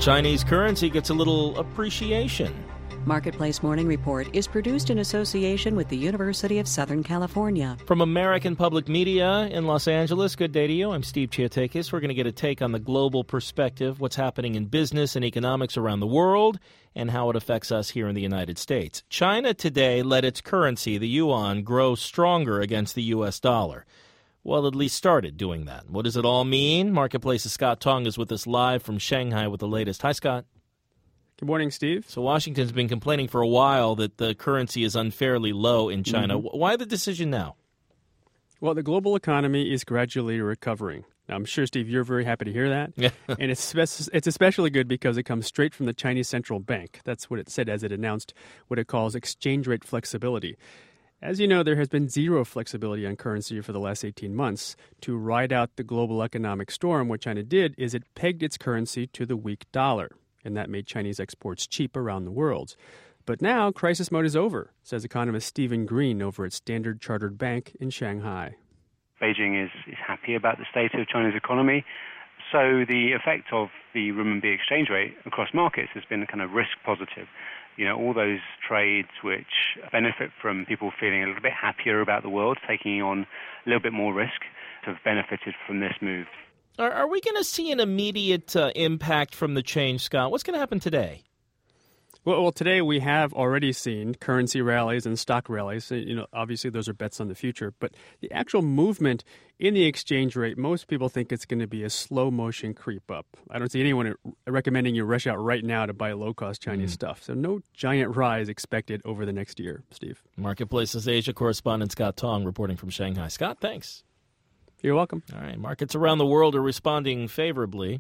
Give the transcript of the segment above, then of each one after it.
Chinese currency gets a little appreciation. Marketplace Morning Report is produced in association with the University of Southern California. From American Public Media in Los Angeles, good day to you. I'm Steve Chiatakis. We're going to get a take on the global perspective, what's happening in business and economics around the world, and how it affects us here in the United States. China today let its currency, the yuan, grow stronger against the U.S. dollar. Well, at least started doing that. What does it all mean? Marketplace's Scott Tong is with us live from Shanghai with the latest. Hi, Scott. Good morning, Steve. So Washington's been complaining for a while that the currency is unfairly low in China. Why the decision now? Well, the global economy is gradually recovering. Now, I'm sure, Steve, you're very happy to hear that. And it's especially good because it comes straight from the Chinese Central Bank. That's what it said as it announced what it calls exchange rate flexibility. As you know, there has been zero flexibility on currency for the last 18 months. To ride out the global economic storm, what China did is it pegged its currency to the weak dollar, and that made Chinese exports cheap around the world. But now, crisis mode is over, says economist Stephen Green over at Standard Chartered Bank in Shanghai. Beijing is happy about the state of China's economy. So the effect of the renminbi exchange rate across markets has been kind of risk positive. You know, all those trades which benefit from people feeling a little bit happier about the world, taking on a little bit more risk, have benefited from this move. Are we going to see an immediate impact from the change, Scott? What's going to happen today? Well, today we have already seen currency rallies and stock rallies. You know, obviously those are bets on the future. But the actual movement in the exchange rate, most people think it's going to be a slow motion creep up. I don't see anyone recommending you rush out right now to buy low-cost Chinese stuff. So no giant rise expected over the next year, Steve. Marketplace's Asia correspondent Scott Tong reporting from Shanghai. Scott, thanks. You're welcome. All right, markets around the world are responding favorably.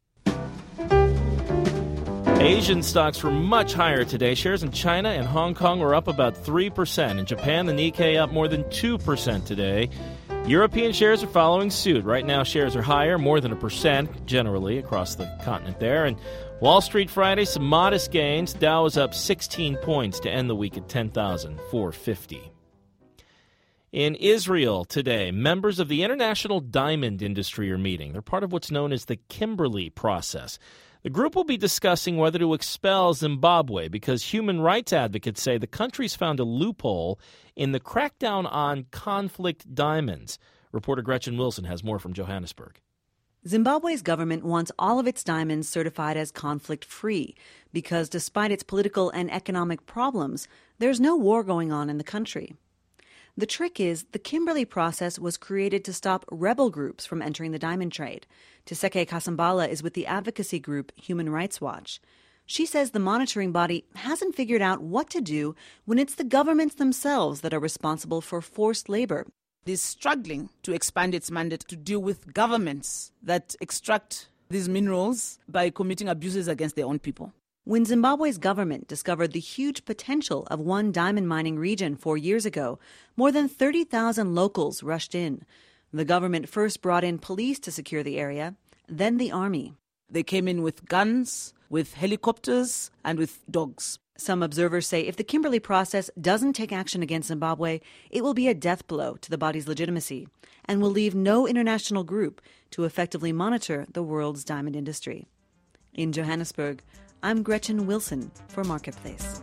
Asian stocks were much higher today. Shares in China and Hong Kong were up about 3%. In Japan, the Nikkei up more than 2% today. European shares are following suit. Right now, shares are higher, more than 1% generally across the continent there. And Wall Street Friday, some modest gains. Dow is up 16 points to end the week at 10,450. In Israel today, members of the international diamond industry are meeting. They're part of what's known as the Kimberley process. The group will be discussing whether to expel Zimbabwe because human rights advocates say the country's found a loophole in the crackdown on conflict diamonds. Reporter Gretchen Wilson has more from Johannesburg. Zimbabwe's government wants all of its diamonds certified as conflict-free because despite its political and economic problems, there's no war going on in the country. The trick is the Kimberley process was created to stop rebel groups from entering the diamond trade. Tiseke Kasambala is with the advocacy group Human Rights Watch. She says the monitoring body hasn't figured out what to do when it's the governments themselves that are responsible for forced labor. It is struggling to expand its mandate to deal with governments that extract these minerals by committing abuses against their own people. When Zimbabwe's government discovered the huge potential of one diamond mining region 4 years ago, more than 30,000 locals rushed in. The government first brought in police to secure the area, then the army. They came in with guns, with helicopters, and with dogs. Some observers say if the Kimberley process doesn't take action against Zimbabwe, it will be a death blow to the body's legitimacy and will leave no international group to effectively monitor the world's diamond industry. In Johannesburg, I'm Gretchen Wilson for Marketplace.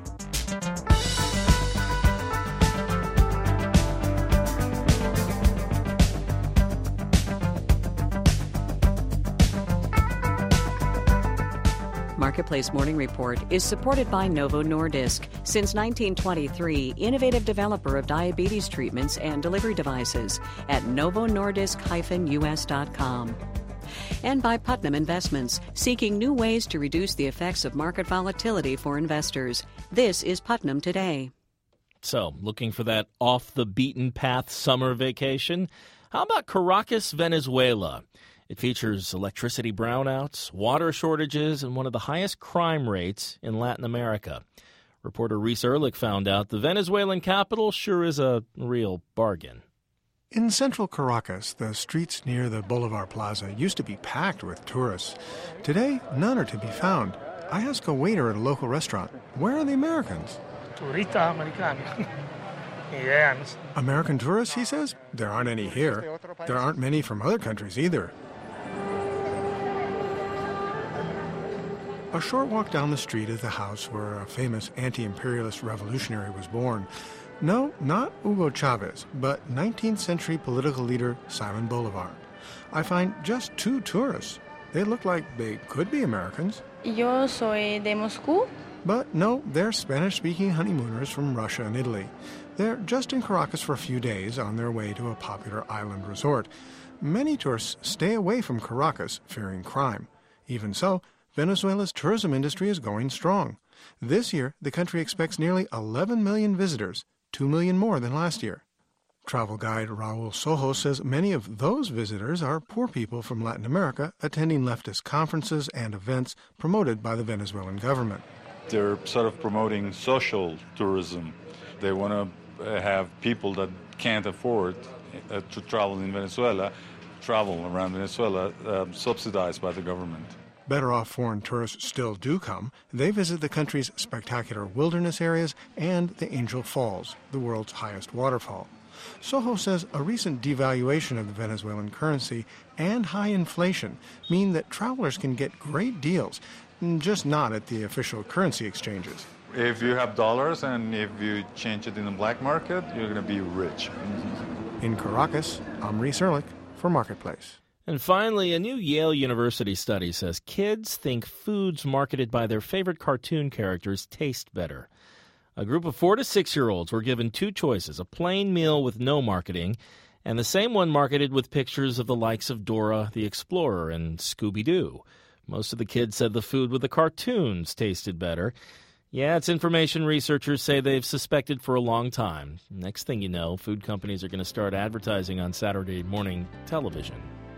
Marketplace Morning Report is supported by Novo Nordisk. Since 1923, innovative developer of diabetes treatments and delivery devices at novonordisk-us.com. And by Putnam Investments, seeking new ways to reduce the effects of market volatility for investors. This is Putnam Today. So, looking for that off-the-beaten-path summer vacation? How about Caracas, Venezuela? It features electricity brownouts, water shortages, and one of the highest crime rates in Latin America. Reporter Reese Ehrlich found out the Venezuelan capital sure is a real bargain. In central Caracas, the streets near the Bolivar Plaza used to be packed with tourists. Today, none are to be found. I ask a waiter at a local restaurant, where are the Americans? Turista americano. American tourists, he says? There aren't any here. There aren't many from other countries either. A short walk down the street is the house where a famous anti-imperialist revolutionary was born. No, not Hugo Chavez, but 19th century political leader Simon Bolivar. I find just 2 tourists. They look like they could be Americans. Yo soy de Moscú. But no, they're Spanish-speaking honeymooners from Russia and Italy. They're just in Caracas for a few days on their way to a popular island resort. Many tourists stay away from Caracas, fearing crime. Even so, Venezuela's tourism industry is going strong. This year, the country expects nearly 11 million visitors, 2 million more than last year. Travel guide Raul Sojo says many of those visitors are poor people from Latin America attending leftist conferences and events promoted by the Venezuelan government. They're sort of promoting social tourism. They want to have people that can't afford to travel in Venezuela, travel around Venezuela, subsidized by the government. Better off foreign tourists still do come. They visit the country's spectacular wilderness areas and the Angel Falls, the world's highest waterfall. Sojo says a recent devaluation of the Venezuelan currency and high inflation mean that travelers can get great deals, just not at the official currency exchanges. If you have dollars and if you change it in the black market, you're going to be rich. In Caracas, I'm Reese Ehrlich for Marketplace. And finally, a new Yale University study says kids think foods marketed by their favorite cartoon characters taste better. A group of 4 to 6-year-olds were given 2 choices, a plain meal with no marketing and the same one marketed with pictures of the likes of Dora the Explorer and Scooby-Doo. Most of the kids said the food with the cartoons tasted better. Yeah, it's information researchers say they've suspected for a long time. Next thing you know, food companies are going to start advertising on Saturday morning television.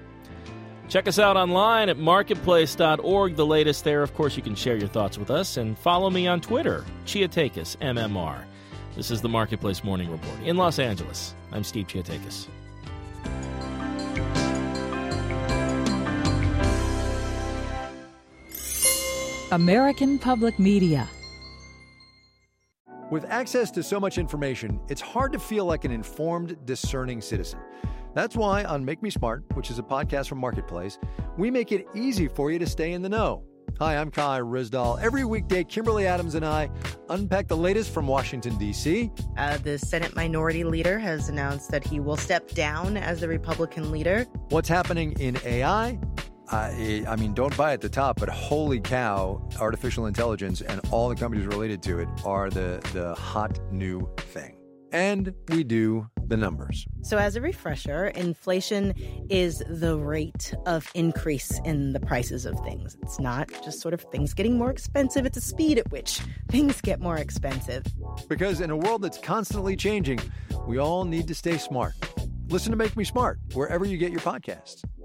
Check us out online at marketplace.org. The latest there. Of course, you can share your thoughts with us and follow me on Twitter, Chiatakis, MMR. This is the Marketplace Morning Report in Los Angeles. I'm Steve Chiatakis. American Public Media. With access to so much information, it's hard to feel like an informed, discerning citizen. That's why on Make Me Smart, which is a podcast from Marketplace, we make it easy for you to stay in the know. Hi, I'm Kai Rizdal. Every weekday, Kimberly Adams and I unpack the latest from Washington, D.C. The Senate Minority Leader has announced that he will step down as the Republican leader. What's happening in AI? I mean, don't buy at the top, but holy cow, artificial intelligence and all the companies related to it are the hot new thing. And we do the numbers. So as a refresher, inflation is the rate of increase in the prices of things. It's not just sort of things getting more expensive. It's the speed at which things get more expensive. Because in a world that's constantly changing, we all need to stay smart. Listen to Make Me Smart wherever you get your podcasts.